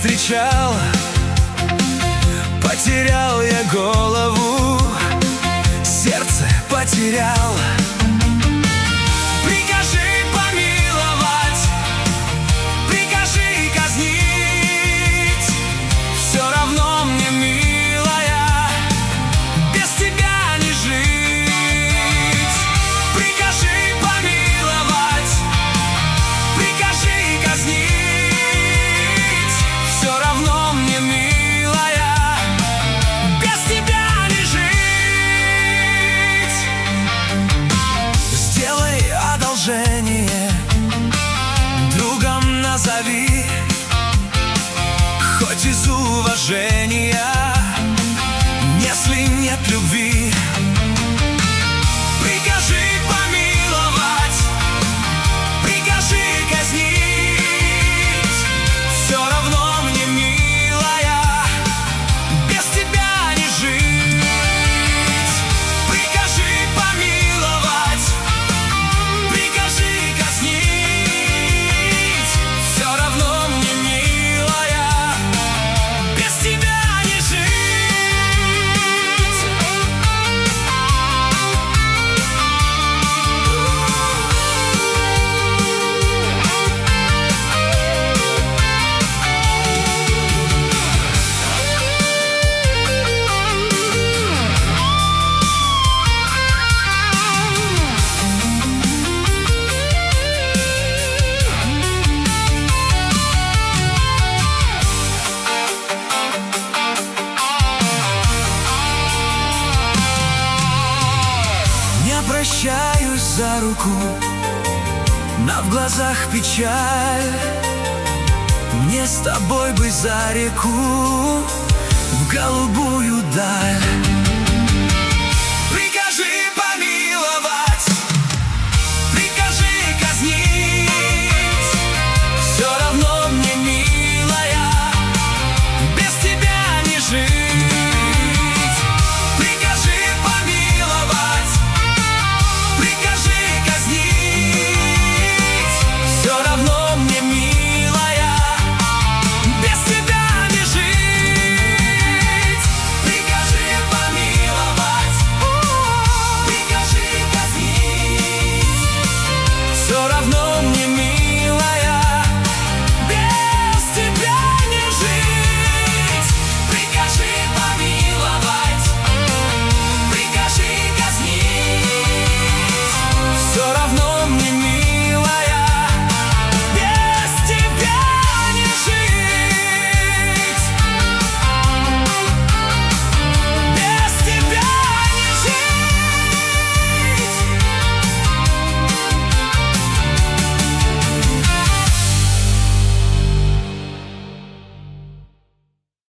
встречал, потерял я голову, сердце потерял. Прикажи помиловать, прикажи казнить, все равно мне, милая, без тебя не жить. Прикажи помиловать, прикажи казнить, все равно мне, милая, без тебя не жить. Сделай одолжение, другом назови, хоть из уважения, если нет любви. Прикажи помиловать, прикажи казнить, все равно мне, милая, без тебя не жить. Прикажи помиловать, прикажи казнить, все равно мне, милая, без тебя не жить. Не прощаюсь за руку, но в глазах печаль. Мне с тобой бы за реку, в голубую даль.